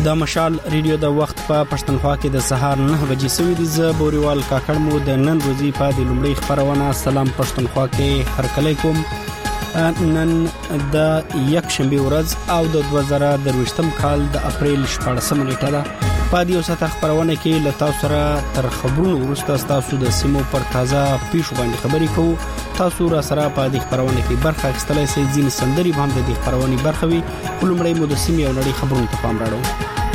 د مشال ریډیو د وخت په پښتونخوا کې د سهار 9 بجې سوي دي. زه بوريوال کاکړ مو د نن ورځې په د لومړۍ خبرونه سلام پښتونخوا کې هرکلی کوم. نن د یک شنبه ورځ او د 2023م کال د اپریل 14 نیټه ده. په دې اوسه خبرونه کې له تاسو سره تر خبرونو وروسته تاسو د سیمو پر تازه پیښو باندې خبرې کوو. تاسو را سره په دې خبرونه کې برخه اخیستلای شئ. ځینې سندري هم د دې خبرونه برخه وي. لومړی مو د سیمې او نړۍ خبرونو ته پام راوړو.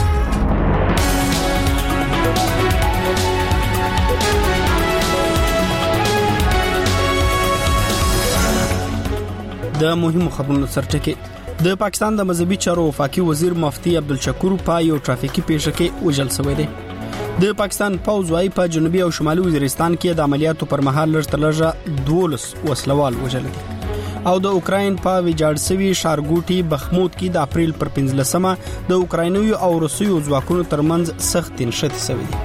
د مهمو خبرونو سرټکي. د پاکستان د مذهبي چارو وفاقي وزیر مفتي عبدالشکور په یو ټرافیکي پیښه کې وژل شوی دی. د پاکستان پوځ وايي په جنوبي او شمالي وزیرستان کې د عملیاتو پر مهال لږ 12 وسلوال وژل دي. او د اوکراین په ویجاړسوي شارګوټي بخموت کې د اپریل پر 15مه د اوکراینوي او روسي ځواکونو ترمنځ سخت نښتې شوې دي.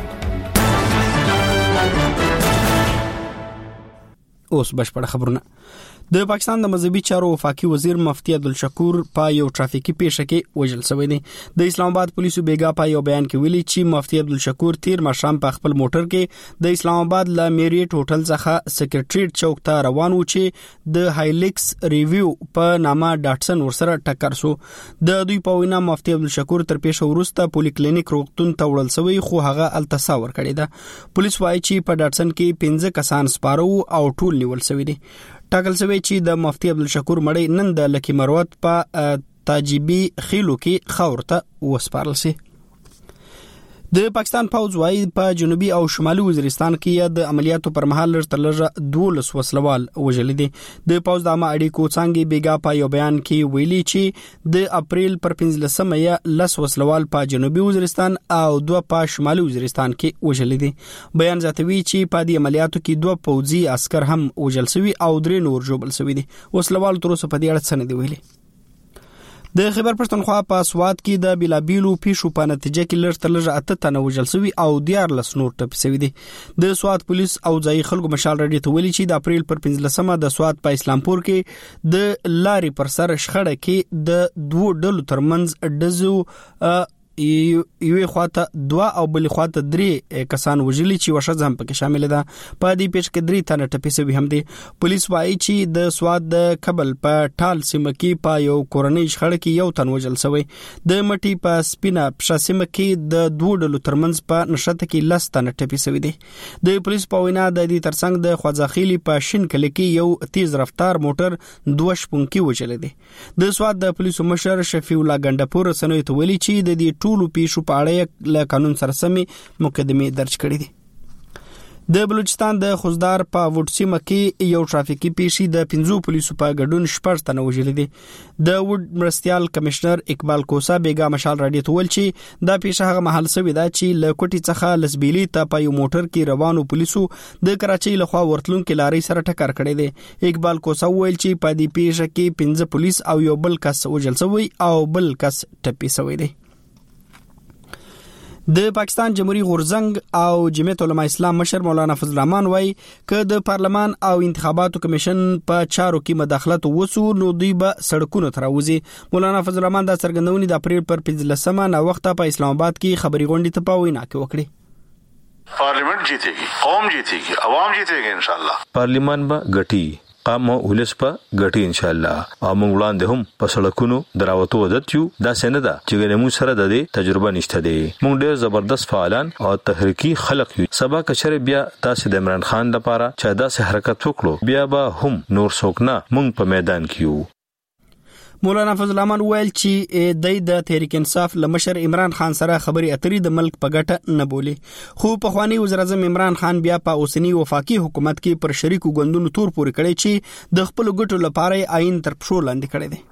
اوس بشپړ خبرونه. د پاکستان د مذهبي چارو وفاقي وزیر مفتي عبدالشکور په یو ټرافیکي پیښه کې وژل شوی دی. د اسلام آباد پولیسو بیګا په یو بیان کې ویلي چې مفتي عبدالشکور تیر ماښام په خپل موټر کې د اسلام آباد له میریټ هوټل څخه سکریټریټ چوک ته روان و چې د هایلیکس ریویو په نامه ډاټسن ورسره ټکر شو. د دوی په وینا مفتي عبدالشکور تر پیښه وروسته پولی کلینیک روغتون ته وړل شوی خو هغه التسا ور کړی ده. پولیس وايي چې په ډاټسن کې 15 کسان سپارو او ټول نیول شوی دي. ټاکل شوی چې د مفتي عبدالشکور مړی نن د لکی مروت په تاجیبي خیلو کې خاورته وسپارل شي. د پاکستان پوځ وايي په جنوبي او شمالي وزیرستان کې د عملیاتو پر مهال لږ 12 وسلوال وژل دي. د پوځ د عامه اړیکو څنګه بیګا په یو بیان کې ویلي چې د اپریل پر 15مه یا 10 وسلوال په جنوبي وزیرستان او 2 په شمالي وزیرستان کې وژل دي. بیان زیاتوي چې په دې عملیاتو کې 2 پوځي عسكر هم وژل شوي او 3 نور ژوبل شوي دي. وسلوال تر اوسه په دې اړه څه نه دی ویلي. د خیبر پښتونخوا په سواد کې د بلابیلو پیښو په نتیجه کې لږ 8 تنه وژل شوي او 14 نور ټپي شوي دي. د سواد پولیس او ځایي خلکو مشال رډي ته ویلي چې د اپریل پر 15مه د سواد په اسلامپور کې د لارې پر سر شخړه کې د 2 ډلو ترمنځ دزو یوې خواته 2 او بلې خواته 3 کسان وژلي چې وشه ځم پکې شامل ده. په دې پیښه کې 3 تنه ټپي شوي هم دي. پولیس وايي چې د سواد د کبل په ټال سیمه کې په یو کورنۍ شخړه کې یو تن وژل شوی. د مټي په سپینه پښه سیمه کې د 2 ډلو ترمنځ په نشته کې 10 تنه ټپي شوي دي. د پولیس په وینا د دې ترڅنګ د خواځاخیلی په شین کلی کې یو تیز رفتار موټر 2 شپونکي وژل دي. د سواد د پولیسو مشر شفیع الله ګندپور سنوي ته ویلي چې د دې ټولو پیښو په اړه له قانون سره سمې مقدمې درج کړې دي. د بلوچستان د خوزدار په وډسیمه کې یو ټرافیکي پیښه د 15 پولیسو په ګډون 6 تنه وژل دي. د وډ مرستيال کمشنر اقبال کوسا بیګا مشال راډیو ته ویل چې دا پیښه هغه محل سوي ده چې له کوټي څخه لسبيلي ته په یو موټر کې روانو پولیسو د کراچۍ لخوا ورتلونکو لارې سره ټکر کړی دی. اقبال کوسا ویل چې په دې پیښه کې 15 پولیس او یو بل کس وژل شوی او بل کس ټپي شوی دی. د پاکستان جمهوریت غورځنګ او جمعیت علماء اسلام مشر مولانا فضل الرحمن وايي چې د پارلمان او انتخاباتو کمیشن په چارو کې مداخلت وسو نو دوی به سړکونو ته راوځي. مولانا فضل الرحمن دا څرګندونې د اپریل پر 15مه نا وخت په اسلام آباد کې خبري غونډې ته په وینا کې وکړي. पार्लियामेंट जीतेगी, कौम जीतेगी, अवाम जीतेगी इंशाल्लाह. पार्लियामेंट बा गटी قام ولس په ګټي ان شاء الله. موږ وړاندې هم په سړکونو دراوته عادت یو دا سند ده چې موږ سره د دې تجربه نشته دي. موږ ډېر زبردست فعالان او تحریکی خلق یو. سبا کچره بیا تاسو د عمران خان لپاره چې داسې حرکت وکړو بیا به هم نور څوک نه موږ په میدان کې یو. مولانا فضل الرحمن ویل چې د تحریک انصاف لمشر عمران خان سره خبري اترې د ملک په ګټه نه بولي. خو په خواني وزیر اعظم عمران خان بیا په اوسنی وفاقي حکومت کې پر شریکو ګوندونو تور پورې کړی چې د خپل ګټو لپاره آئین تر پښو لاندې کړی دی.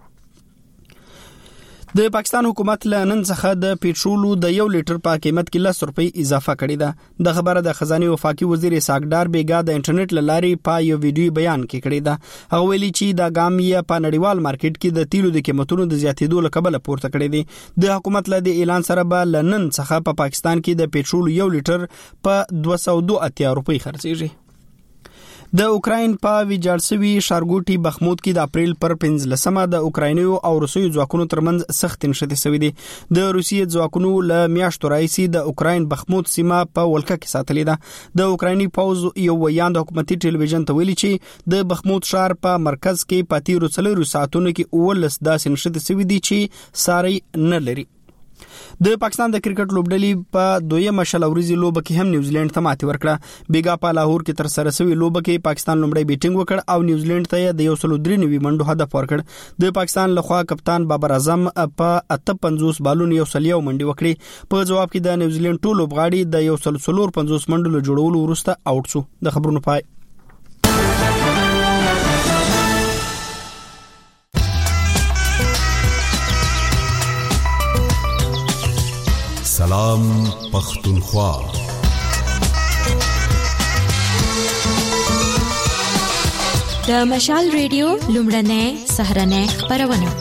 د پاکستان حکومت له نن څخه د پېټرولو د 1 لیټر په قیمت کې 10 روپۍ اضافه کړې ده. د خبره د خزانه وفاقي وزیر ساګدار بیګا د انټرنیټ لارې په یو ویډیو بیان کې کړی ده. هغه ویلي چې دا ګام یې په نړیوال مارکیټ کې د تیلو د قیمتونو د زیاتېدو لکبل پورته کړی دی. د حکومت له اعلان سره به لنن څخه په پاکستان کې د پېټرول 1 لیټر په 282 روپۍ خرڅېږي. د اوکراین په ویجاړسوي ښارګوټي بخمود کې د اپریل پر 15مه د اوکراینیو او روسیو ځواکونو ترمنځ سخت نښتې شوې دي. د روسیې ځواکونو له میاشتو راهیسې د اوکراین بخمود سیمه په ولکه کې ساتلې ده. د اوکرایني پوځ یو ویاند حکومتي ټلویزیون ته ویلي چې د بخمود ښار په مرکز کې په تیرو 4 ساعتونو کې 19 داسې نښتې شوې دي چې ساری نه لري. د پاکستان د کرکټ لوبډلې په دویمه شل ورځې لوبه کې هم نیوزیلند ته ماتې ورکړه. بیګا په لاهور کې تر سره شوې لوبه کې پاکستان لومړی بیټینګ وکړ او نیوزیلند ته د 193 منډو هدف ورکړ. د پاکستان لخوا کپتان بابر اعظم په 58 بالونو 101 منډي وکړي. په جواب کې د نیوزیلند ټول لوبغاړي د 154 منډو له جوړولو وروسته آوټ شو. د خبرونو پای. سلام پختونخوا. د مشال ریډیو لومړنۍ سهرنۍ خبرونه.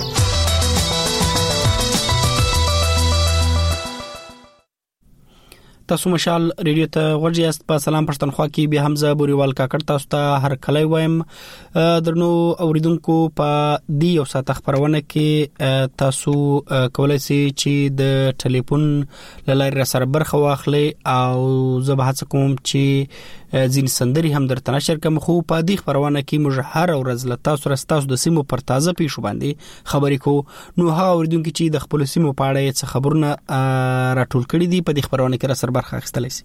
تاسو مشال ریډیو ته ورجاست. په سلام پښتونخوا کې به حمزه بوريوال کاکړ تاسو ته هر کله وایم. درنو اوریدونکو په دی یو ساعت خبرونه کې تاسو کولای شئ چې د ټلیفون لاره سره برخه واخلئ او زه به هڅه کوم چې ځین سندري هم درته نشر کوم. خو په دې خبرونه کې موږ هر ورځ له تاسو د سیمو پر تازه پیښو باندې خبرې کوو. نو هغه اوریدونکو چې د خپل سیمو په اړه څه خبرونه راټول کړي دي په دې خبرونه کې را سره برخه اخیستلی شي.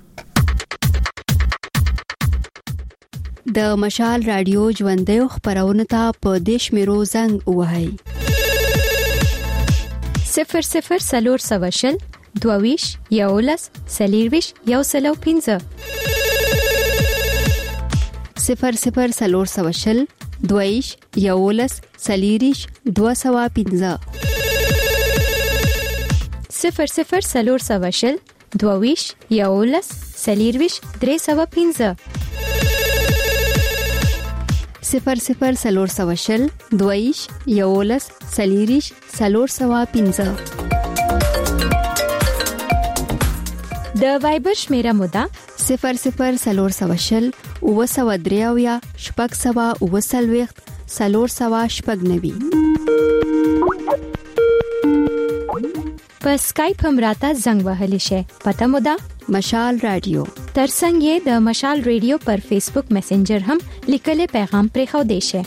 د مشال رادیو ژوندۍ خبرونه ته په دیش میرو زنګ وهاي 00 سلور سواشل دوویش یولس سلیرویش یوسلو 15 00 سلور سواشل دویش یولس سلیریش 215 00 سلور سواشل دوویش یولس سلیرویش 315 00 سلور سواشل دویش یولس سلیریش 315 د وایبر شمیره مودا 00 سلور سواشل او سوا دریاویا شپږ سوا او سلويخت سلور سوا شپږ نوي. په سکایپ هم راته زنګ وهلی شي. پته مودا مشال رادیو. ترڅنګ د مشال ریډیو پر فیسبوک میسنجر هم لیکل پیغام پرې خو دی شي.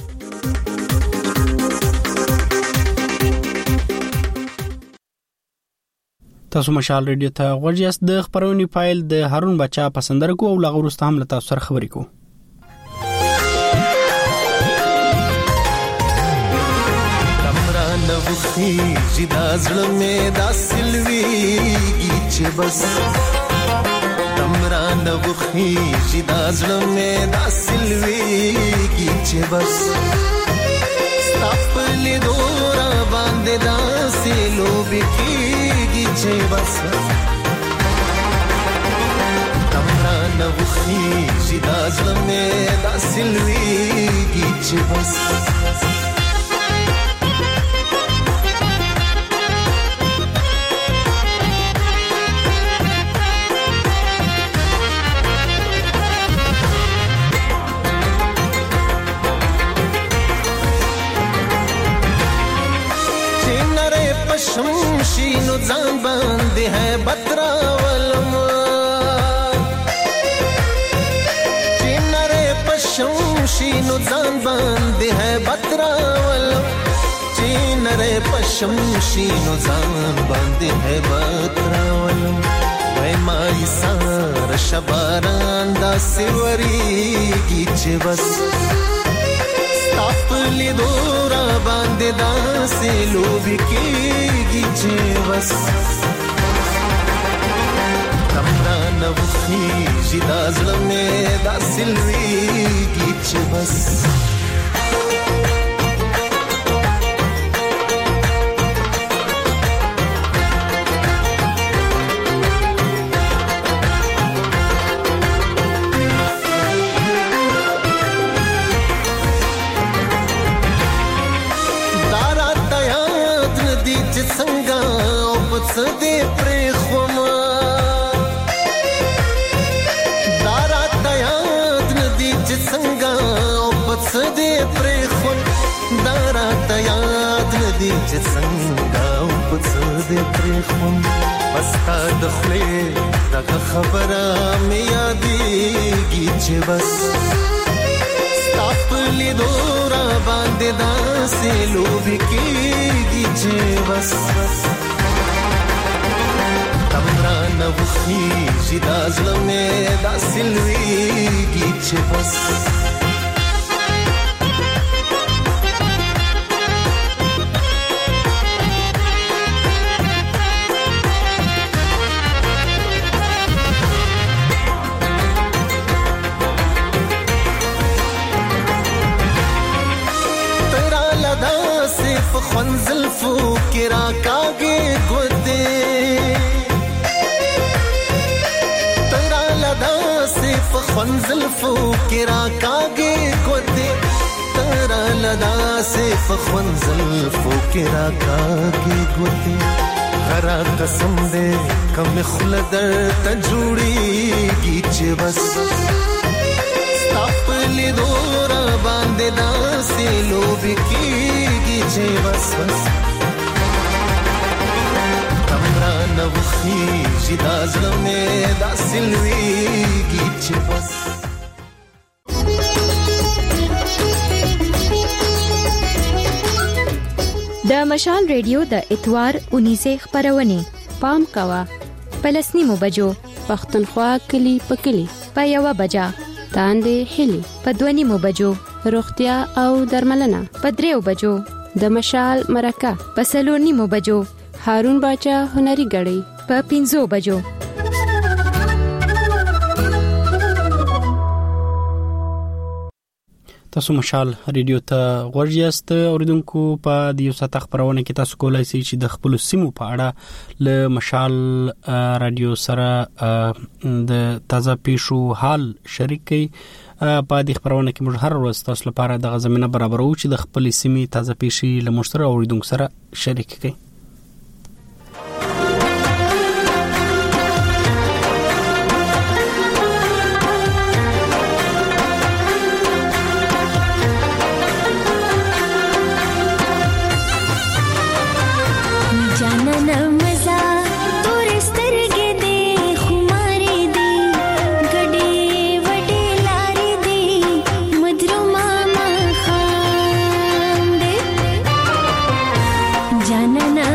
تاسو مشال ریډیو ته ورجاست. د خبرونې فایل د هارون بچا پسندر کو او لغه ورسته هم له تاسو سره خبرې کو. کمران وخی جدا زړه مې دا سلويږي چې بس کمران وخی جدا زړه مې دا سلويږي چې بس خپل دورا باندې دا سلو بکیږي چې بس کمران وخی جدا زړه مې دا سلويږي چې بس شمشینو ځان باندې ہے بترا ولم چینره پشمشینو ځان باندې ہے بترا ولم چینره پشمشینو ځان باندې ہے بترا ولم وای مای سار شباران دا سیوریږي چې بس خپل دورا باندې دا سلو بکیږي چې بس کمران وخی جدا زړه مې دا سلويږي چې بس سدې پرې خوما دارا تیاد ندی چې څنګه دې پرې خون دارا ته یاد ندی چې څنګه او پڅ دې پرې خون بس تا د خپلې دغه خبره مې یادېږي چې بس خپلی دورا باندې داسې لوبې کېږي چې بس تمرا نه وخیږي دا زړه مې داسې لویږي چې بس خنزل فو کرا کاگے گودے تیرا لدا صرف خنزل فو کرا کاگے گودے تیرا لدا صرف خنزل فو کرا کاگے گودے غرا قسم دے کم خلدر تجوڑی کی چے بس خپلی دورا باندې داسې لوبې کېږي چې بس بس تمرا نه وخیږي دا زړه مې داسې لویږي چې بس د مشال ریډیو د اتوار 19 خبرونه پام کوا پلسنی مو بجو پښتونخوا کلی پکلی په یو بجا تاندې هلي په 2 بجو روغتیا او درملنه په 3 بجو د مشال مرکه په 4 بجو هارون باچا هنري غړي په 5 بجو تاسو مشال ریډیو ته غوړیاست اوریدونکو په دې ساته خبرونه کې تاسو کولای شئ چې د خپل سیمو په اړه له مشال رادیو سره د تازه پیښو حال شریک کړئ په دې خبرونه کې موږ هر ورځ تاسو لپاره د غزمینه برابرو چې د خپل سیمې تازه پیښې له مشترک اوریدونکو سره شریک کړئ na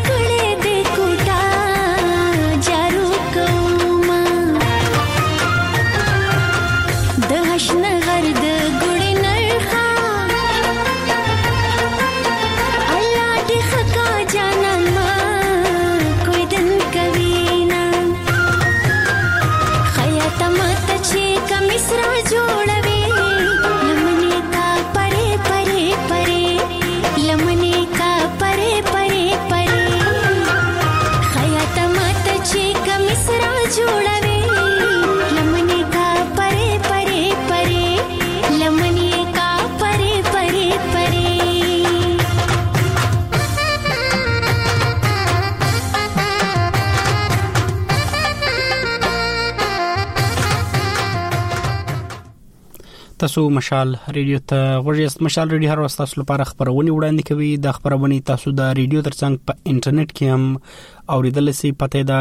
تاسو مشال ریډیو ته غوړیاست. مشال ریډیو هر وخت تاسو لپاره خبرونه وړاندې کوي. د خبرونه تاسو د ریډیو ترڅنګ په انټرنیټ کې هم اوریدل شي. پته دا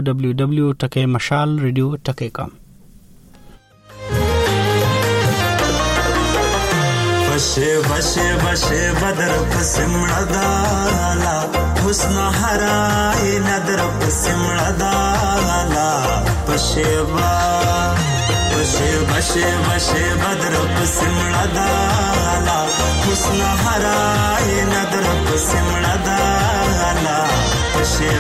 www.mashalradio.com. بشه بدر پسمړه دالا حسن هراي ندر پسمړه دالا بشه بدر پسمړه دالا حسن هراي ندر پسمړه دالا بشه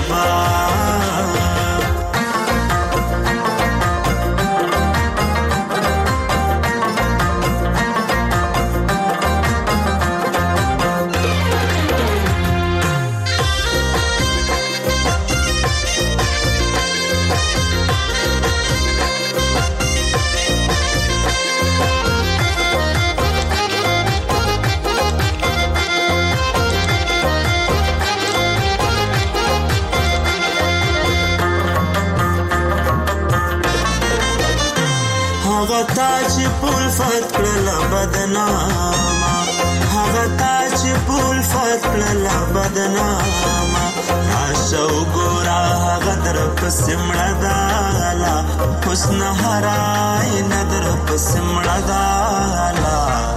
تاج پول فتکل بدناما هغه تاج پول فتکل بدناما راشو ګورا هغه در پسمړه دالا حسن هراي ندر پسمړه دالا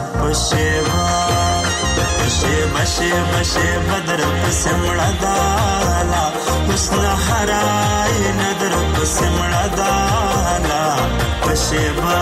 بشه بدر پسمړه دالا حسن هراي ندر پسمړه دالا بشه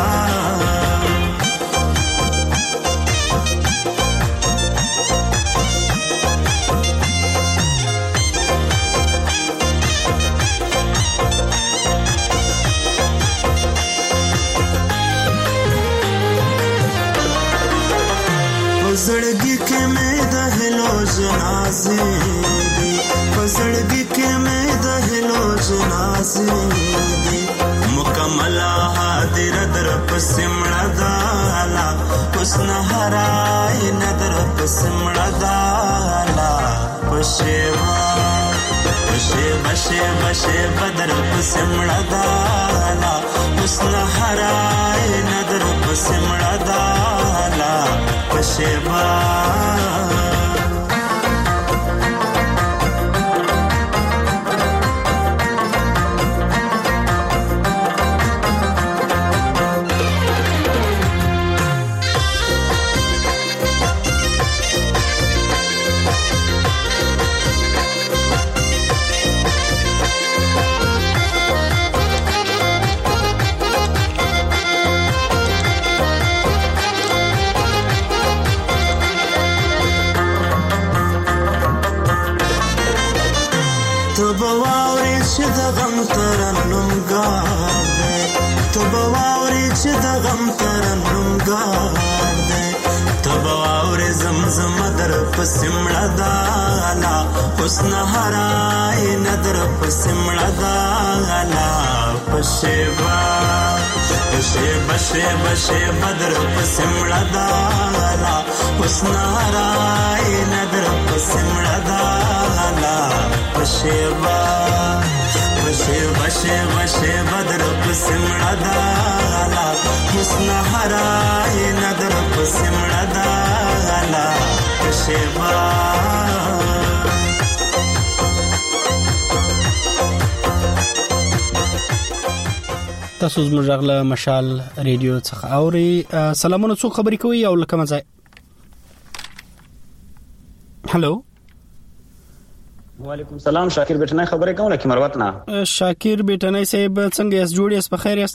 پزړګي کې مې د هلو جنازې دي پزړګي کې مې د هلو جنازې دي مکمل حاضر در پسمړه دالا حسن هراي ندر پسمړه دالا بشه بدر پسمړه دالا حسن هراي ندر پسمړه دالا بشه تبواوري چې د غم ترنم ګار دې تبواوري چې د غم ترنم ګار دې تبواوري زمزم در پسمړه دالا حسن هراي ندر پسمړه دالا بشه بدر پسمړه دالا حسن هراي ندر پسمړه دالا بشه بدر پسمړه دالا حسن هراي ندر پسمړه دالا بشه تاسو زموږ غږ مشال ریډیو څخه اوري. سلامونه، څو خبرې کوي او لکه مزه. هلو وعلیکم السلام. شاکر بیٹنای خبرې کوم لکه مروت نه. شاکر بیٹنای صاحب څنګه یاست؟ جوړ یاست؟ په خیر یاست؟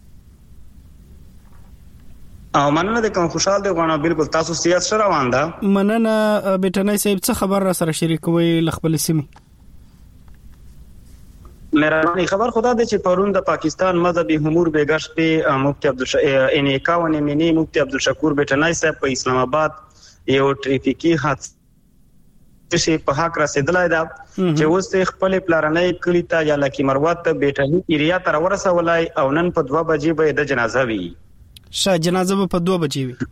او مننه د کوم خوشاله دی غواړم بالکل تاسو سیاست سره روان ده. مننه بیٹنای صاحب څه خبر را سره شریکوي لخبل سیمه؟ مهرباني خبر خدا دې چې پرون د پاکستان مذهبي امور بیګش په مفتی عبدالشکور مفتی عبدالشکور بیٹنای صاحب په اسلام آباد یو ټریفیکی حادثه چې په حق رسیدلای دا چې اوس خپل پلانې کلی ته یا لکه مروت بیٹنی ایریا تر ورسولای او نن په 2 بجې به د جنازه وی. جنازه په 2 بجې وی.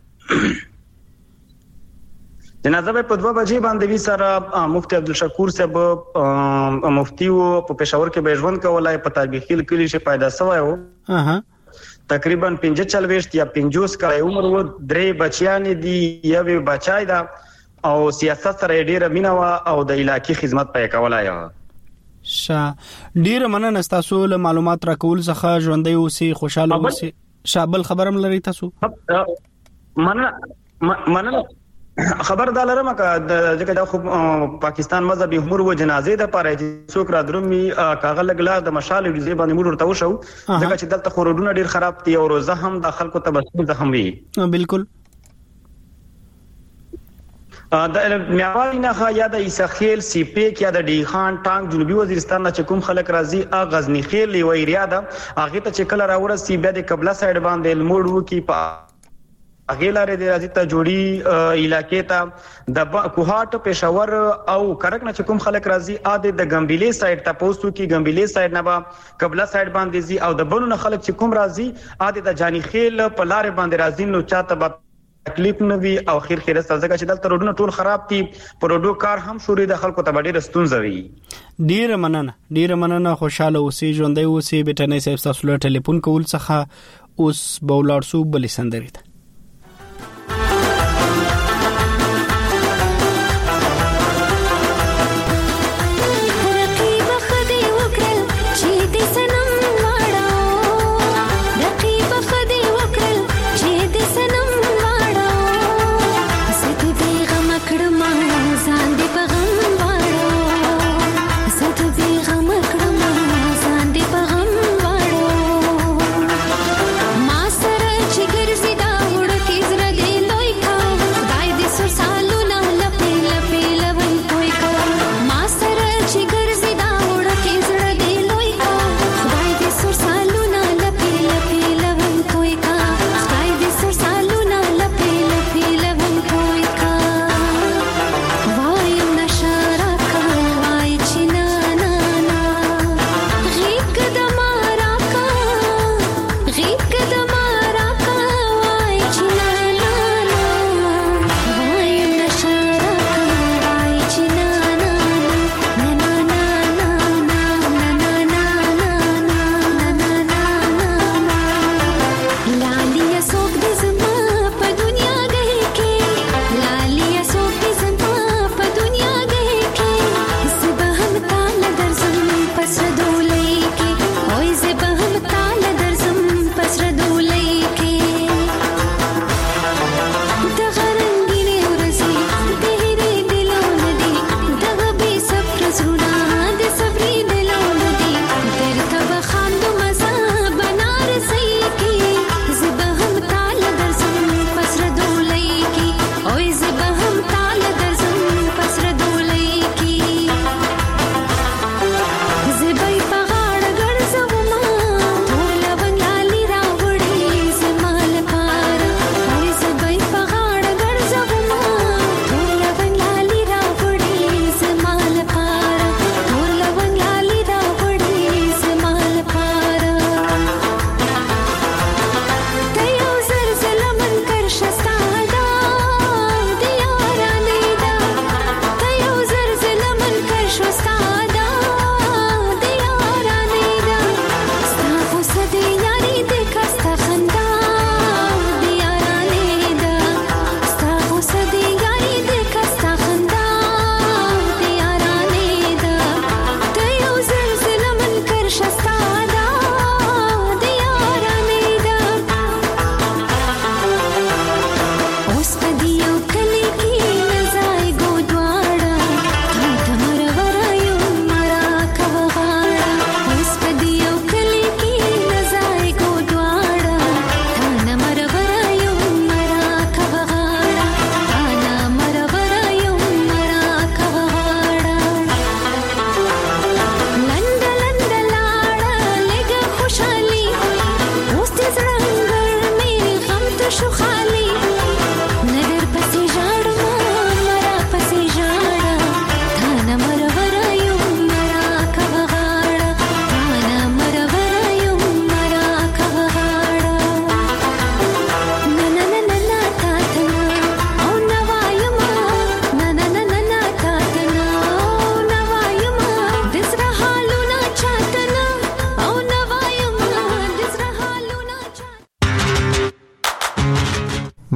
جنازه په 2 بجې باندې وی سره مفتی عبدالشکور صاحب مفتی په پېښور کې به ژوند کولای په تاریخي کلی چې پیدا شوی و. تقریبا 45 یا 50 کال عمر و. 3 بچیان دي یو بچای دا او سیاست سره ډیره مینا او د علاقې خدمت پې کولای. ډیره مننه تاسو له معلومات راکول څخه ژوندۍ اوسئ خوشاله اوسئ. شابل خبرم لري تاسو؟ مننه خبر دا لرم چې دا خو پاکستان مذهبي امور و جنازې د پاره چې څوک را درومي کاغه لګلا د مشال ډیزې باندې موږ ورته وشو ځکه چې دلته خورودونه ډیر خراب دي او روزه هم د خلکو تبسم زخم وي. بالکل د میاوالی نه یا د ایسخیل سیپیک یا د ډیخان ټانک جنوبي وزیرستان نه کوم خلک راځي غزنی خیل لی ویریا ده هغه ته چې کله راورسي بیا د قبله سایډ باندې الموړو کی په هغه لاره د راځي ته جوړي علاقې ته د کوهاټ پېښور او کرک نه کوم خلک راځي اده د ګمبيلي سایډ ته پوسټو کی ګمبيلي سایډ نه با قبله سایډ باندې زی او د بنو نه خلک چې کوم راځي اده د جانی خیل په لار باندې راځي نو چاته تکلیف نه وی او خیر ځکه چې دلته روډونه ټول خراب دي پروډو کار هم شوري د خلکو ته ډېر ستونزه وي. ډیره مننه خوشاله اوسئ ژوندۍ اوسئ. بیٹنای صاحب تاسو له ټلیفون کول څخه اوس بولار سو بلې سندري ته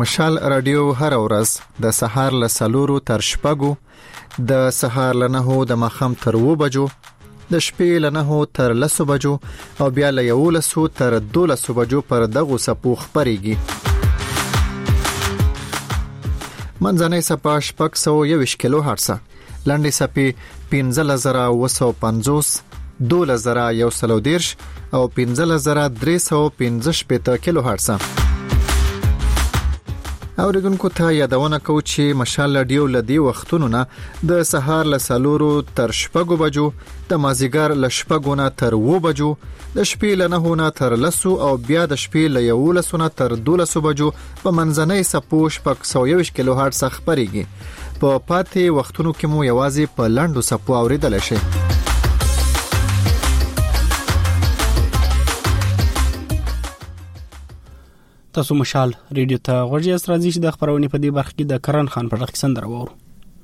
مشال رادیو هر ورځ د سهار له 4 تر 6 د سهار له 9 د ماخام تر 2 بجو د شپې له 9 تر 10 بجو او بیا له 11 تر 12 بجو پر دغه سپو خبريږي. منځنۍ سپا 621 کیلو هرتز، لاندې سپې 15950 12130 او 15315 کیلو هرتز. اوریدونکو ته یادونه کوم چې مشال رادیو لدی وختونو نه د سهار له 4 تر 6 بجو، د مازیګر له 6 نه تر 2 بجو، د شپې له 9 نه تر 10 او بیا د شپې له 11 نه تر 12 بجو په منځنۍ سپو 621 کیلو هرتز خبريږي. په پاتې وختونو کې مو یوازې په لاندو سپو اوریدل شي. تاسو مشال ریډیو ته غوږی راځي چې د خبرونه په دې برخه کې د کرن خان پر غږ سندره وورو.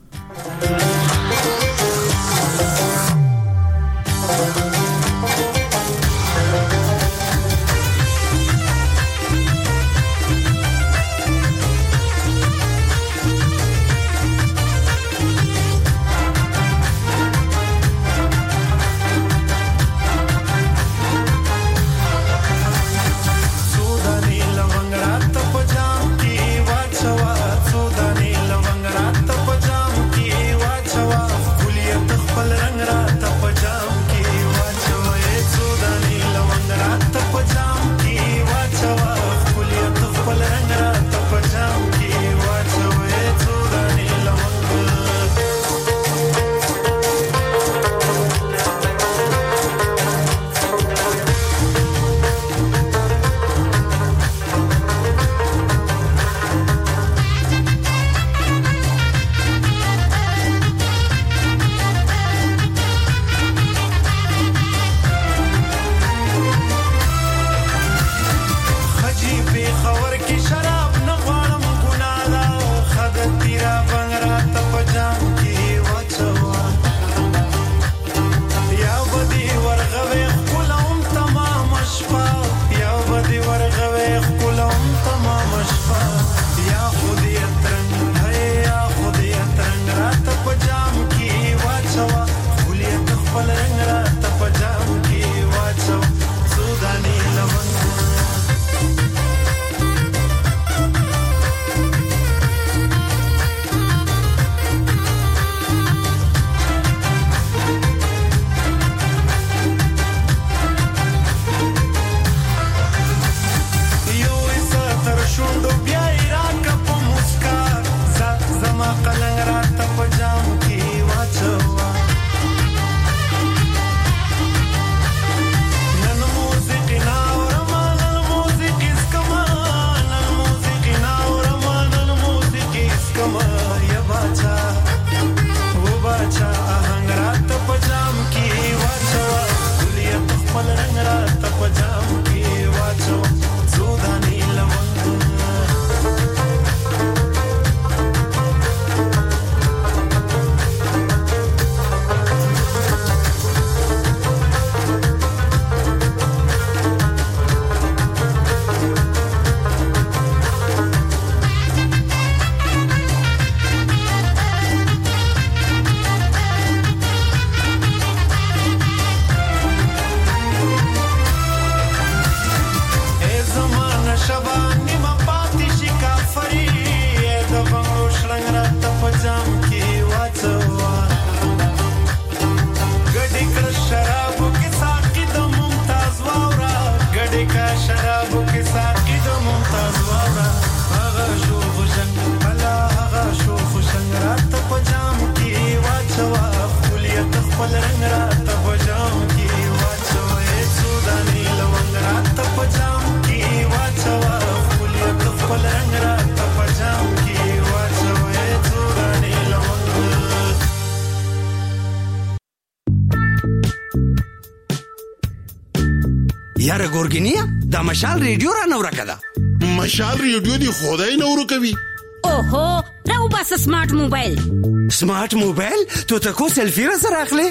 یاره ګورګینیا دا مشال ریډیو را نور کړه. مشال ریډیو دی خدای نور کوي. اوهو راو بس سمارټ موبایل. سمارټ موبایل ته کو سیلفی را سره اخلي؟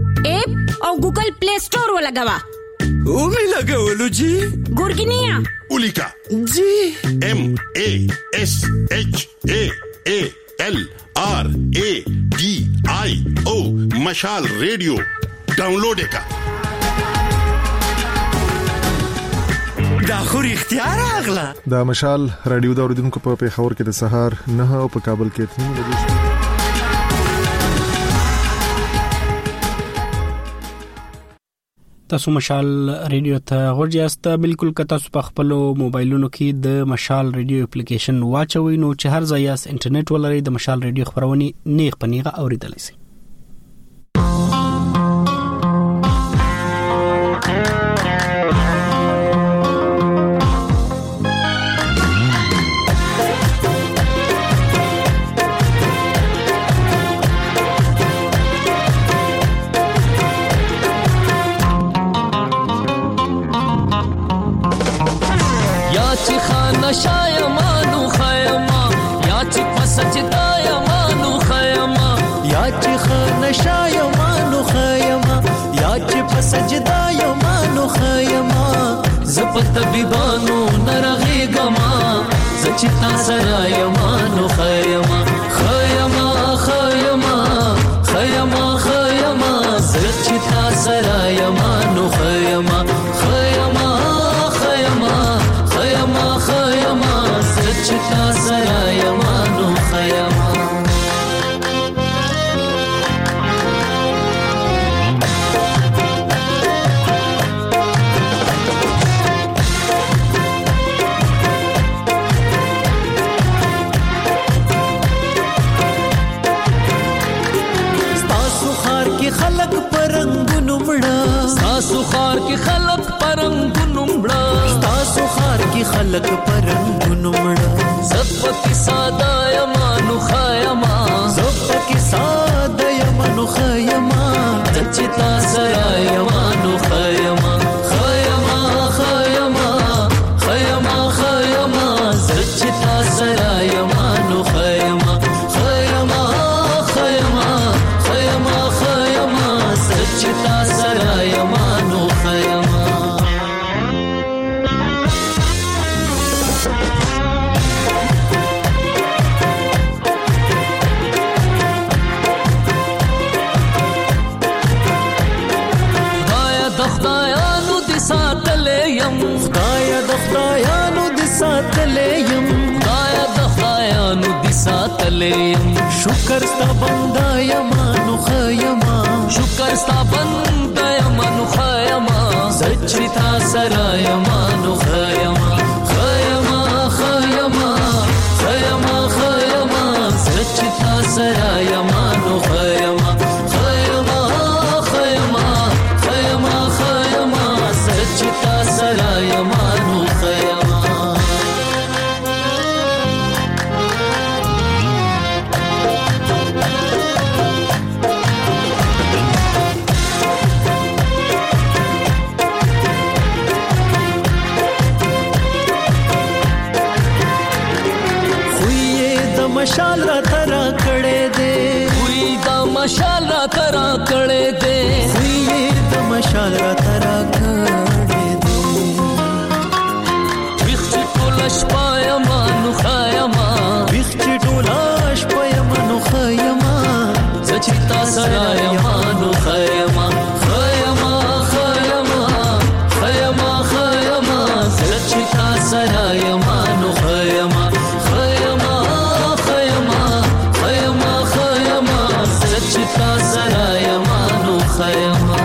اپ او ګوګل پلی سٹور ولګوا. او می لګولو جی. ګورګینیا उलिका जी MASHALRADIO मशाल रेडियो डाउनलोड का دا خو اختیار اغلا دا مشال رادیو دا اوریدونکو په پیښور کې د سهار 9 او په کابل کې 3 بجې تاسو مشال ریډیو ته غوړیاست بالکل که تاسو په خپل موبایلونو کې د مشال ریډیو اپلیکیشن واچوي نو چې هر ځای یاست انټرنیټ ولرئ د مشال ریډیو خبرونه نیغ پنیغه اوریدلای شئ شایمانو خیما یا چې پسجدا یمانو خیما یا چې خان شایمانو خیما یا چې پسجدا یمانو خیما زپت بیبانو نرغي گما زچتا سرا یمانو خیما خیما خیما خیما خیما زچتا سرا یمانو خیما خیما خیما خیما خیما سچتا سرا یمانو خیما ستاسو خار کې خلق پرنګونو مړه ستاسو خار کې خلق پرنګونو مړه ستاسو خار کې خلق پرنګونو مړه زپکی ساده یمانو خیما زپکی ساده یمانو خیما چچتا سرا یمانو خیما خیما خیما خیما خیما چچتا سرا یمانو خیما خیما خیما خیما خیما چچتا سرا یمانو خیما شکر ستا بندا یمانو خیما شکر ستا بندا یمانو خیما سچتا سرا یمانو خیما خیما خیما خیما خیما سچتا سرا یمانو خیما خیما خیما خیما خیما سچتا سرا یمانو خیما مشال را ترا کړه دے وی دا مشال را ترا کړه دے وی دا مشال را ترا کړه دے وخت ټولاش پایما نو خایما وخت ټولاش پایما نو خایما سچتا سرا یما نو خایما خایما خایما خایما خایما سچتا سرا یما نو خایما خایما سچتا سرا یمانو خیما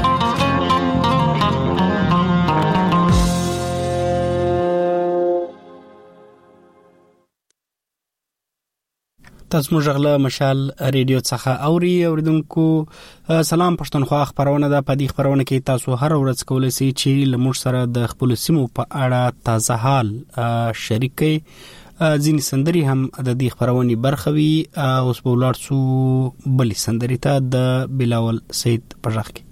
تاسو موږ غلا مشال ریډیو څخه اوریدونکو سلام پښتونخوا خبرونه ده په دې خبرونه کې تاسو هر ورځ کولای شئ چې لمر سره د خپل سیمو په اړه تازه حال شریکي ځینې سندري هم د دې خبرونه برخوي اوس په ولر څو بلې سندري ته د بلاول سید پرځخ کې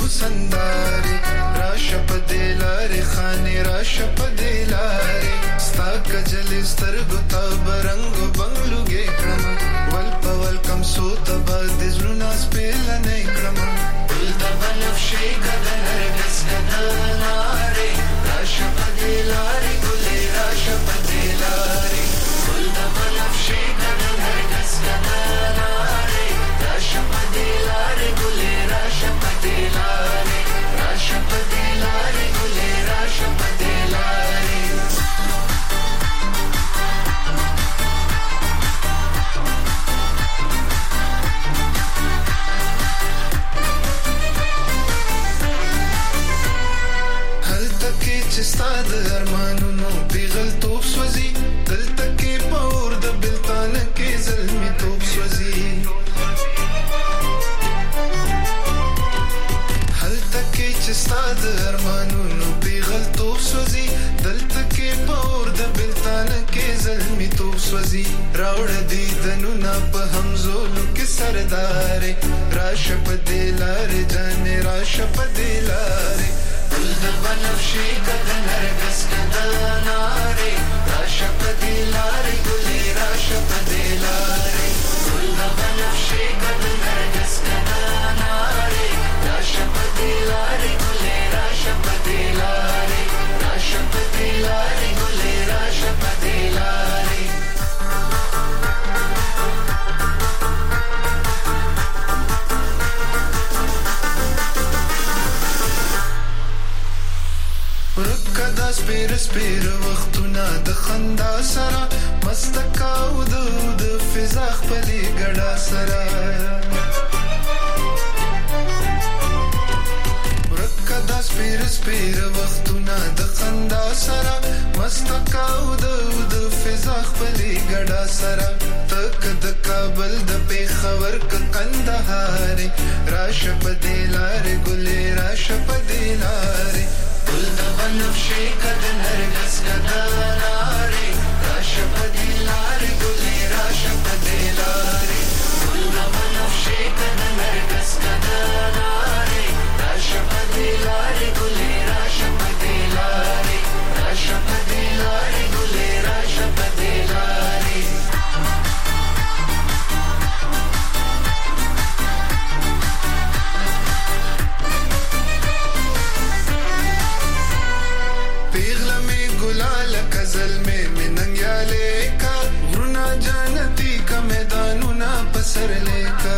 سنداري راشه په دلاره خاني راشه په دلاره ستا کجل سترګو تا برنګ بنگلوګې کړم ول په ول کم سو تبا د زړه سپېل نه کړم ول د بنفشي کده نرګس کده لارې راشه په دې لارې ګلې راشه په دې لارې ول د بنفشي کده نرګس کده لارې راشه په دې لارې ګلې راشه په دې لارې راشه په دې لارې ګلې راشه په دې لارې چستا د ارمانونو پیغل توپ سوزی دلته کې پور د بلتان کې زلمی توپ سوزی هلته کې چستا د ارمانونو پیغل توپ سوزی دلته کې پور د بلتان کې زلمی توپ سوزی راوړ دې دنونه په همزولو کې سردار راشه په دې لارې جانې راشه په دې لارې ول د بنفشي کده نرګس کده لارې راشه په دې لارې ګلې راشه په دې لارې ول د بنفشي کده نرګس کده لارې راشه په دې لارې ګلې راشه په دې لارې راشه په دې لارې ګلې راشه په دې لارې ورکدا سپیر سپیر وختونه د خندا سره مستکاو د فضا خپلې ګډا سره ورکدا سپیر سپیر وختونه د خندا سره مستکاو د فضا خپلې ګډا سره تک د کابل د پیښور ک کندهار راشه په دې لارې ګلې راشه په دې لارې ول د بنفشي کده نرګس کده لارې راشه په دې لارې ګلې راشه په دې لارې ول د بنفشي کده نرګس کده لارې راشه په دې لارې ګلې راشه په دې لارې راشه په دې لارې ګلې راشه په دې لارې کزل میں مننگیا لے کا غرنا جانتی کا میدانونا پسر لے کا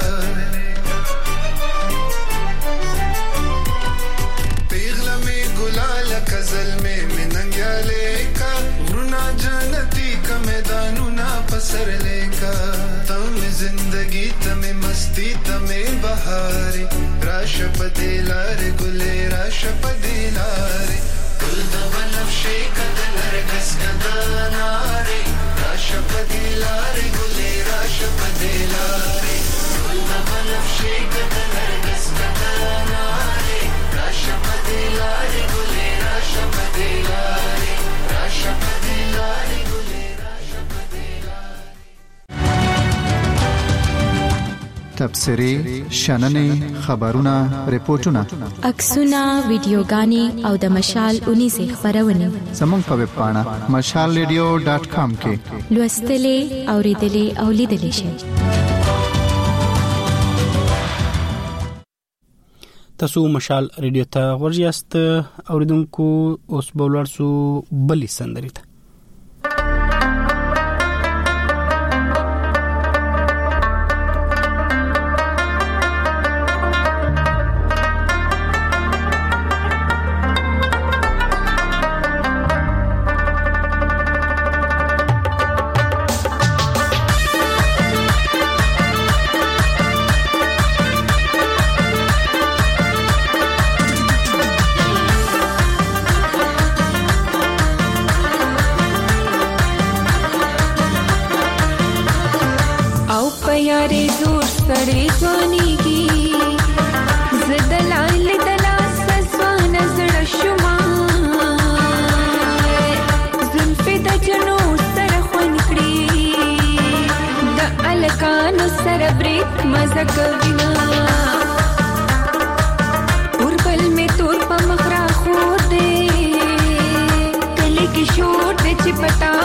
پیغلا میں گلال کزل میں مننگیا لے کا غرنا جانتی کا میدانونا پسر لے کا تم زندگی تمہیں مستی تمہیں بہارے راش پدے لارے گلے راش پدے لارے ول د بنفشي کده نرګس کده لارې راشه په دې لارې ګلې راشه په دې لارې ول د بنفشي کده نرګس کده لارې راشه په دې لارې ګلې راشه په دې لارې راشه په دې لارې ګلې راشه په دې لارې تبصرې شننې خبرونه ریپورتونه عکسونه ویډیوګانې او د مشال 19 خبرونه زموږ په ویب پاڼه mashalradio.com کې لوستلې اوریدلې او لیدلې شئ. تاسو مشال ریډیو ته ورجاست اوریدونکو اوس بولرسو بلی سندري ته यारे जोर सड़े जोनी की ज़दलाल दलास सज़वान ज़ड़शुमा ज़ुल्फ़े द जनो सर ख़ुनकड़ी द अलकान सर ब्रेक मज़क विना उर्बल में तोर पा मखरा खोदे कले की शोर दे चिपटा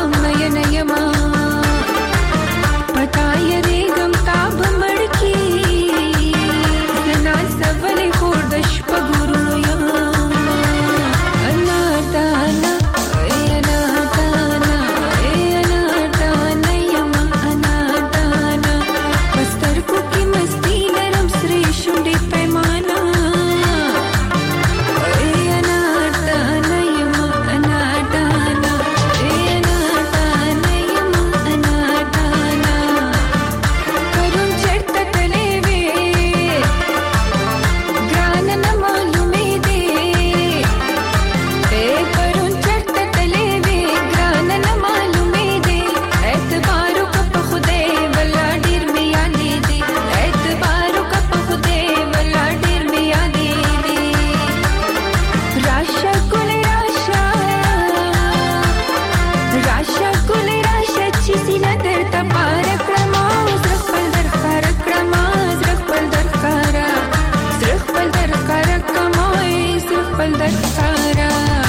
خپل درکارا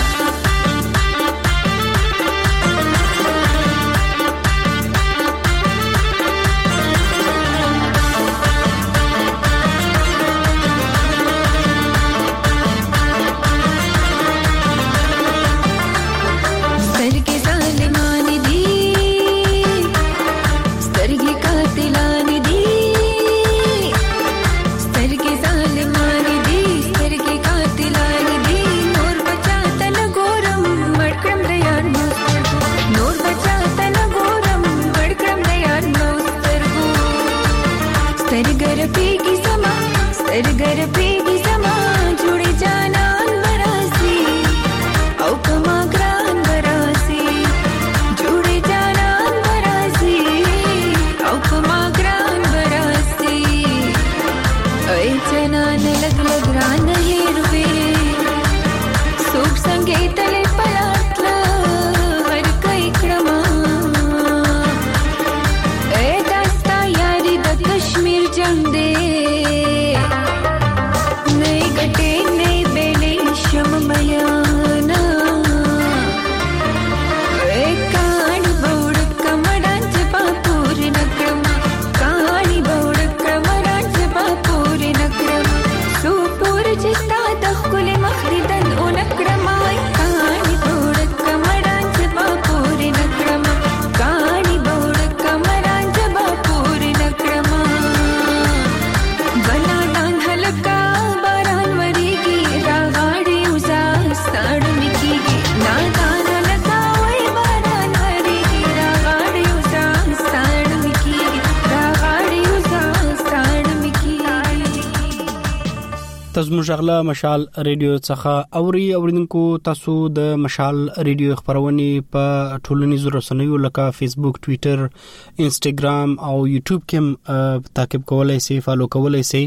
زموږغلا مشال ریډیو څخه اوریدونکو تاسو د مشال ریډیو خبرونه په ټولنیزو رسنیو لکه فیسبوک، ټوئیټر، انسټاګرام او یوټیوب کې تعقیب کولای شئ، فالو کولای شئ.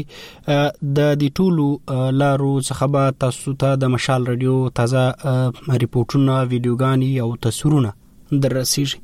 د دې ټولو لارو څخه به تاسو ته د مشال ریډیو تازه ریپورتونه، ویډیوګانی او تصویرونه دررسیږي.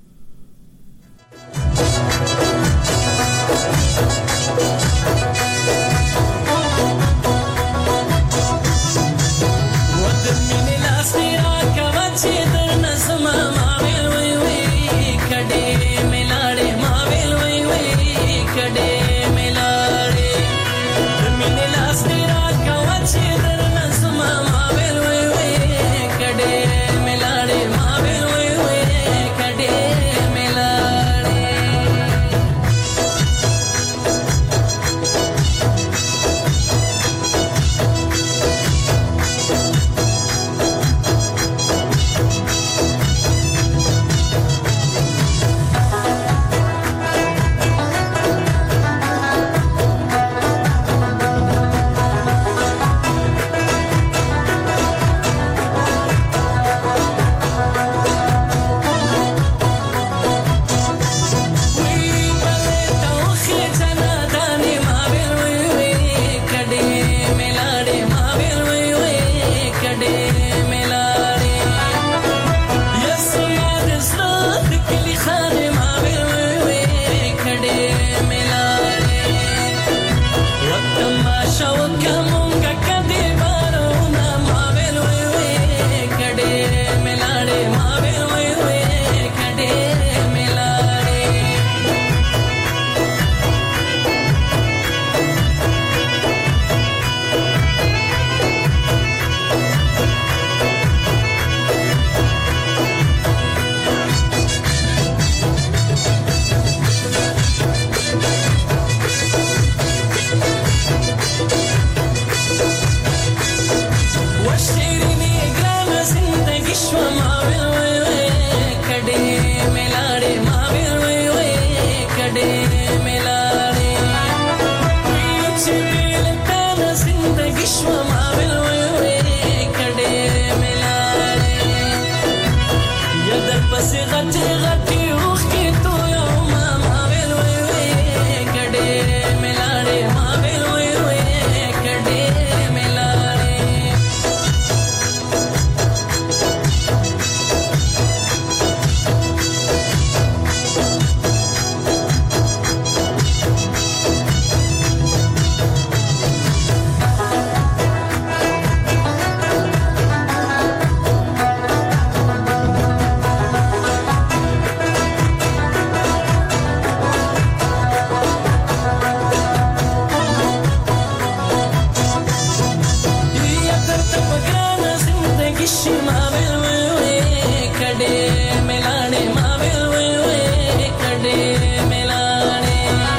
किशी मावेल वे कड़े मिलाने मावेल वे कड़े मिलाने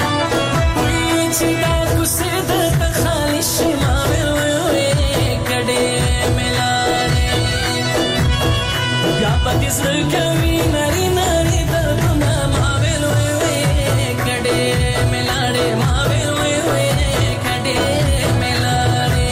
चिता कुसे दत खालिश मावेल वे कड़े मिलाने या पतिस कवि नरी नरी दर्दना मावेल वे कड़े मिलाने मावेल वे कड़े मिलाने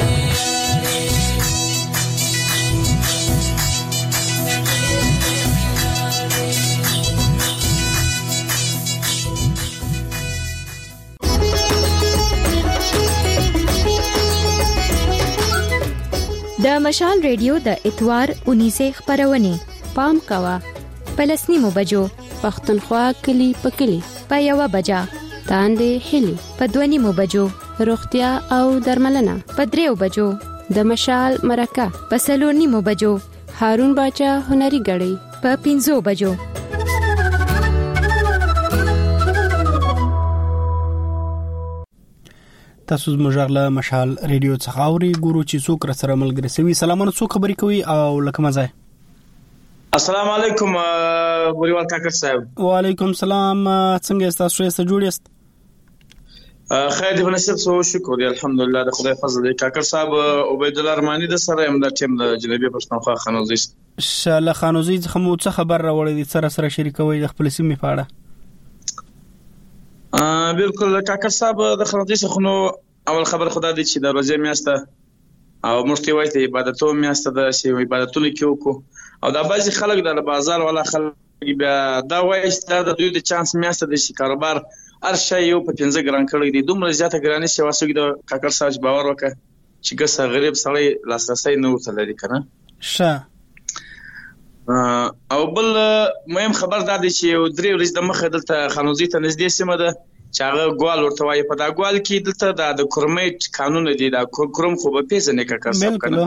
د مشال ریډیو د اتوار 19 خبرونه پام کوا پلسنیمو بجو پښتونخوا کلی پکلی په یو بجا تاندې هلي په دونیمو بجو روغتیا او درملنه په دریو بجو د مشال مرکه په سلورنیمو بجو هارون باچا هنري غړي په 5 بجو تاسو زموږ له مشال ریډیو څخه اوري ګورو چې څوک را سره ملګری سوي سلامونه څوک خبري کوي او لکه مزه السلام علیکم بوریوال کاکر صاحب وعلیکم السلام څنګه تاسو سره جوړ یاست خیر دی ونسب سو شکر دی الحمدلله د خدای فضل دی کاکر صاحب عبید الله رحمانی د سره هم د ټیم د جنوبي پښتونخوا خانوزي شاله خانوزي څخه مو څه خبر راوړی دي سره شریکوي د خپل سیمې په اړه بالکل کاکر صاحب د خانوزي څخه نو اول خبر خدا دی چې د روزه میاشته او مفتي وایي عبادتو میاشته د شی عبادتونو کې وکړو او دا بعضی خلک د بازار ولا خلک بیا دا وایي چې د دوی د چانس میاشته د شي کاروبار ارشه یو په 15 ګران کړی دي دومره زیاته ګراني شي واسو د کاکر صاحب باور وکړه چې ګسه غریب سړی لاسرسي نه وته لري کنه شه او بل مهم خبر دا دی چې یو درې ورځې د مخه دلته خانوزي ته نږدې سیمه ده چې هغه ګوال ورته وایي په دا ګوال کې دلته د کورمیټ قانون دی دا کوم خو به پیژنې کاکر صاحب کنه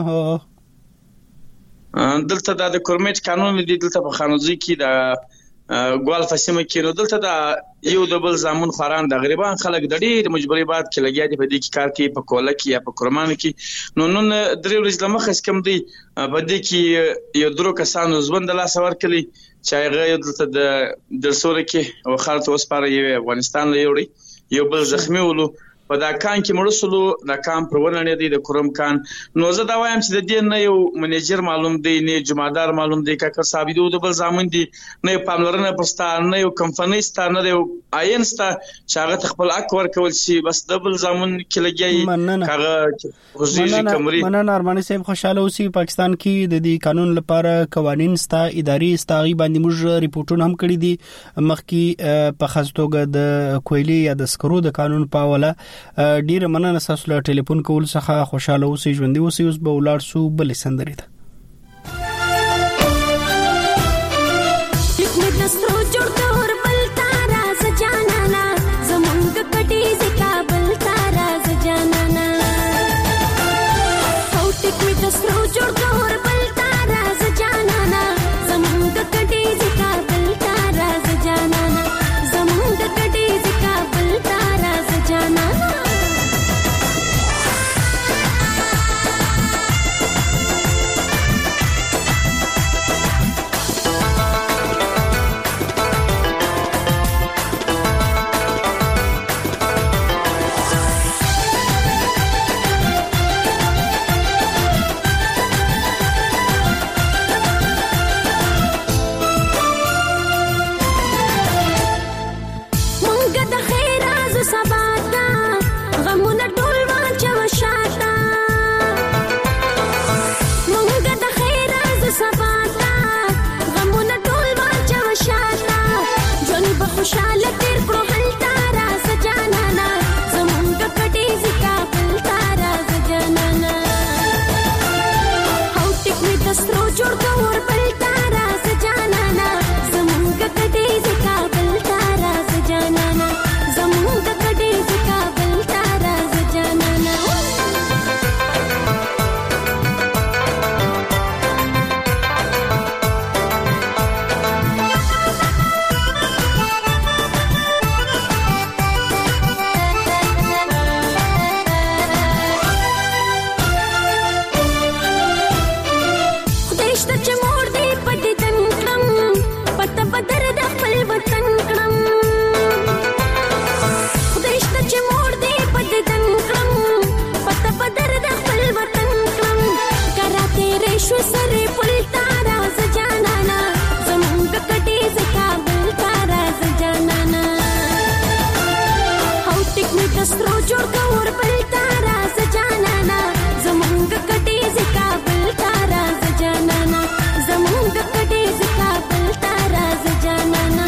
دلته د کورمیټ قانون دی دلته په خانوزي کې د ګوال فسمه کې نو دلته د یو دبل زامن خوران د غریبان خلک د ډېر مجبوري باد کې لګیا دي په دې کې کار کوي په کوله کې یا په کورمان کې نو نن درې ورځې لمخه کم دی په دې کې یو درو کسانو ژوند لا سور کړي چې هغه دلته د سوري کې او خالت وسپاره یو افغانستان له یو بل زخمی ولو په دا کان کې مرسلو دا کان پر ولنه دی د کورم کان نو زه دا وایم چې د دې نه یو منیجر معلوم دی نه جمعدار معلوم دی کاکر صاحب دی د بل ځامن دی نه پاملرنه پرستان نه یو کمپنی ستانه دی آینس ته چې هغه خپل حق ورکول شي بس د بل ځامن کې لګي هغه وزیر کمري مننه ارمانی صاحب خوشاله اوسئ پاکستان کې د دې قانون لپاره قوانين ستا اداري استاغي باندې موږ ریپورتونه هم کړی دي مخکې په خاص توګه د کویلی یا د سکرو د قانون په حواله ډیر مننه تاسو له ټلیفون کول څخه خوشاله اوسئ ژوندۍ اوسئ اوس به ولاړ سو بل سندري ته خدایشته چې مور دې پټې تن کړم پته بدر د خپل وطن کړم خدایشته چې مور دې پټې تن کړم پته بدر د خپل وطن کړم کرا تیرې شو سره پل تارا ز جانانا زمونږ کټې ز کابل تارا ز جانانا هاو ټیک می دسترو جوړ کور بل تارا ز جانانا زمونږ کټې ز کابل تارا ز جانانا زمونږ کټې ز کابل تارا ز جانانا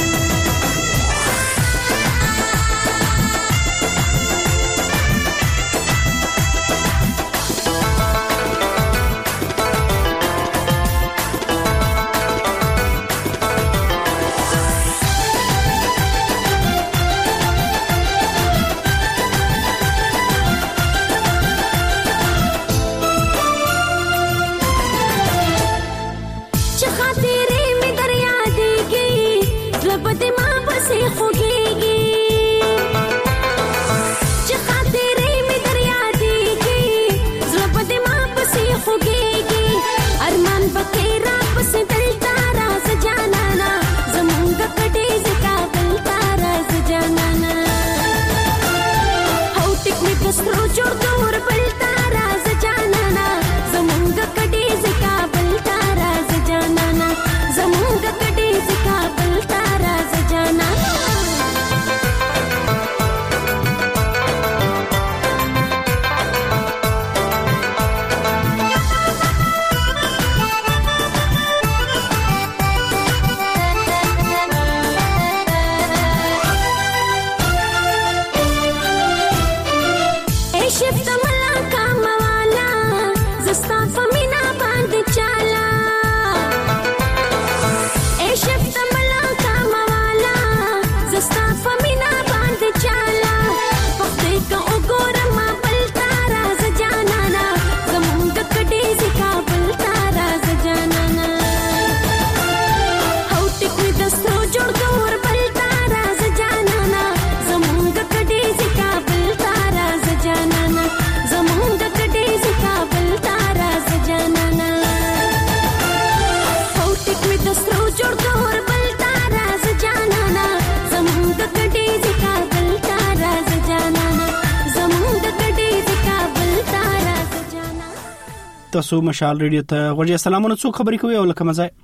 تاسو مشال ریډیو ته غوړي سلامونه څو خبرې کوي او لکه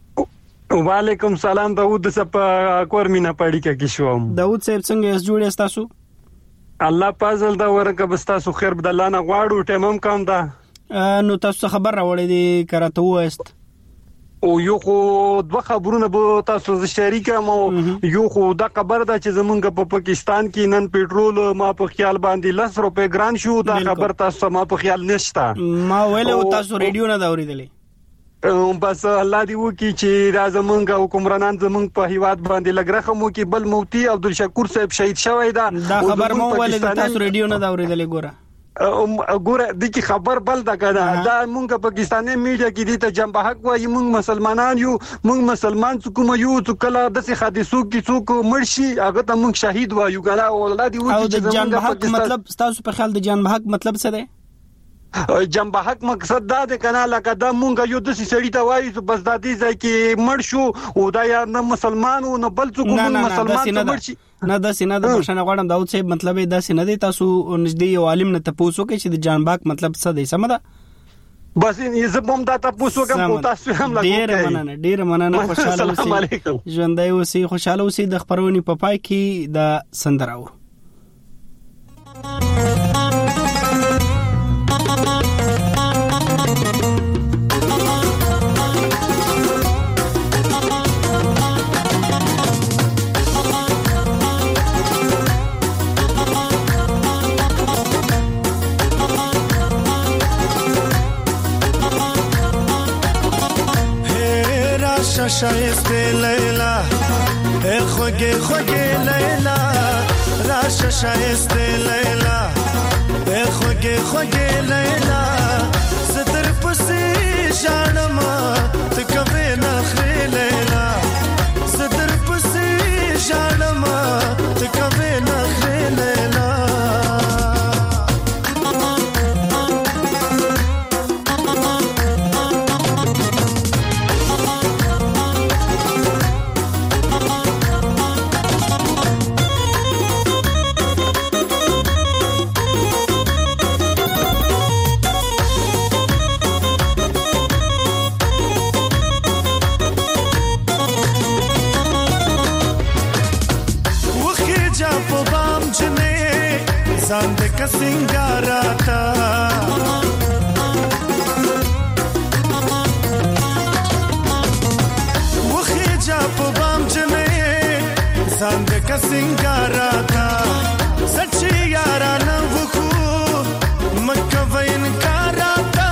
مزه وعلیکم سلام داوود صاحب کورمینا پړی کې شوم داوود صاحب څنګه اس جوړې تاسو الله پازل دا ورکه بس تاسو خیر بدل نه غواړو ټیمم کم دا نو تاسو خبر راوړې دي کراته وست او یو خو دوه خبرونه به تاسو ز شریکم یو خو دا خبر ده چې زمونږ په پاکستان کې نن پېټرول ما په خیال باندې 10 روپے ګران شو دا خبر تاسو ما په خیال نشته ما ویله تاسو ریډیو نه دا اوریدلې بس الله دې وکي چې دا زمونږ حکمرانان زمونږ په هیواد باندې لګرخمو کې بل مفتي عبدالشکور صاحب شهید شوی دا خبر مو ویله تاسو ریډیو نه دا اوریدلې ګوره ګوره د کی خبر بل دا کنه دا مونږ پاکستاني میډیا کې دي ته جنب حق وایي مونږ مسلمانان یو مونږ مسلمان څوک یو څوک کله د څه حادثو کې څوک مرشي هغه ته مونږ شهید وایو کنه اولاد یو چې جنب حق مطلب تاسو په خیال د جنب حق مطلب څه دی جنب حق مقصد دا د کنه لکه دا مونږ یو د سړی ته وایي بس د دې ځای کې مړ شو او دا یا نه مسلمان او نه بل څوک مسلمان مرشي نه دا سینه د بشنه غواړم داوود صاحب مطلب دا سینه دی تاسو نږدې یو عالم نه تاسو کې چې د جان باک مطلب څه دی سم ده بس یې زبم دا تاسو کوم تاسو هم لا ډیر مننه خوشاله اوسئ ژوندۍ اوسئ خوشاله اوسئ د خبرونې په پای کې د سندراو شایسته لیلا ای خوگه خوگه لیلا راش شایسته لیلا ای خوگه خوگه لیلا زدر پسی جانما تکوی نخری لیلا زدر پسی جانما تکوی نخری لیلا ځان د کسنګاراتا وخی جا په بام جنې ځان د کسنګاراتا سچي یارانه وکړو مکه وینکاراتا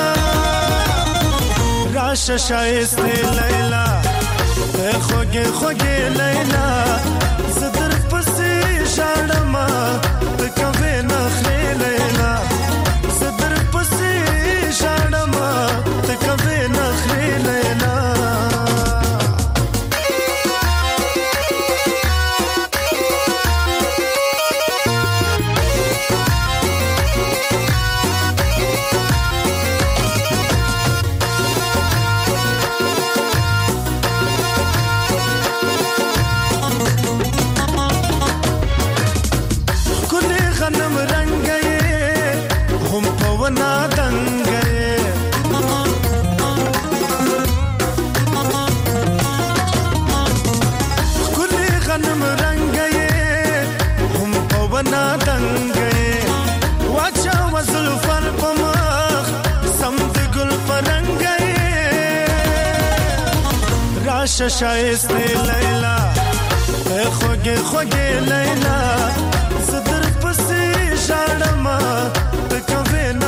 راشه شایسته لیلا خوږه خوږه لیلا زدر پسې شاړما کوي نخره لیلا زدر پسې شاړما کوي نخره لیلا شایسته لیلا خوږه خوږه لیلا زدر پسې شاړما کوي